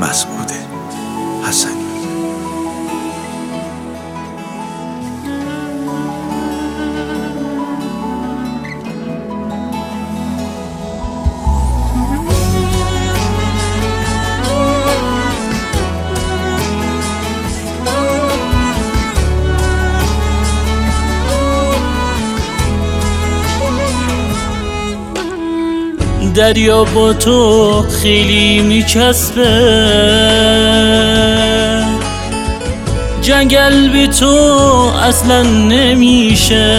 مسعود حسنی. دریا با تو خیلی میچسبه، جنگل بی تو اصلا نمیشه،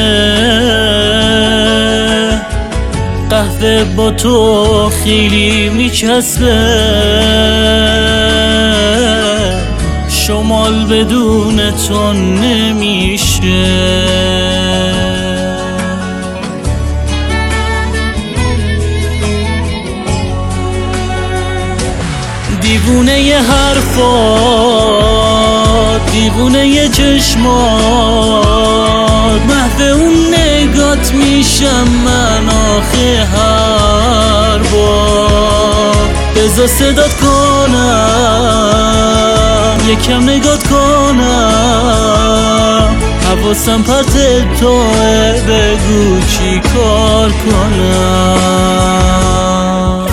قهوه با تو خیلی میچسبه، شمال بدون تو نمیشه. دیوونه ی حرفات، دیوونه ی چشمات، محو اون نگات میشم من آخه هر بار. بذار صدات کنم، یکم نگات کنم، حواسم پرت توه، بگو چی کار کنم.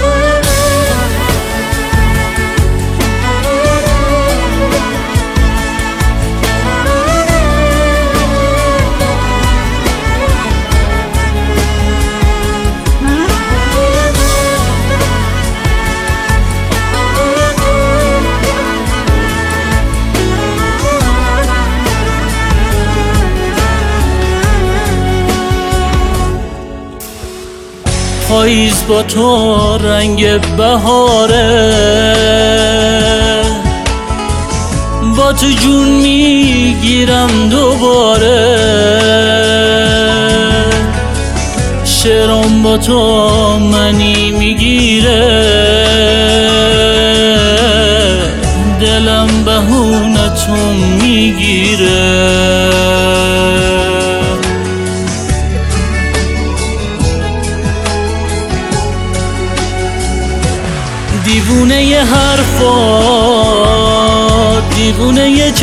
پاییز با تو رنگ بهاره، با تو جون میگیرم دوباره، شعرام با تو منی میگیره، دلم بهونتون میگیره. دیوونه ی حرفات، دیوونه ی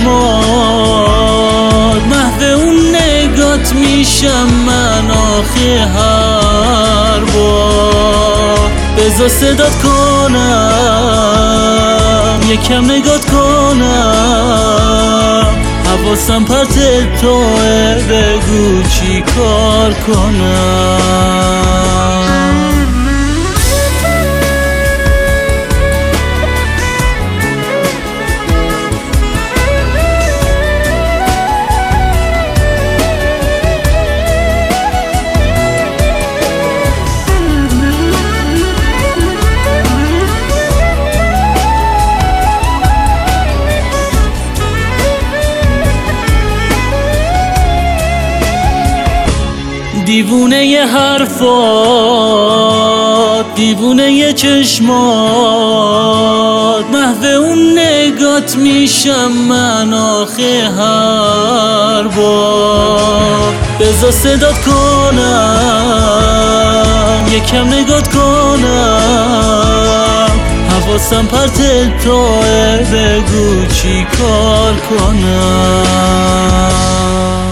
چشمات، محو اون نگات میشم من آخه هر بار. بذار صدات کنم، یکم نگات کنم، حواسم پرت توه، بگو چی کار کنم. دیوونه ی حرفات، دیوونه ی چشمات، محو اون نگات میشم من آخه هر بار. بذار صدات کنم، یکم نگات کنم، حواسم پرت توه، بگو چی کار کنم.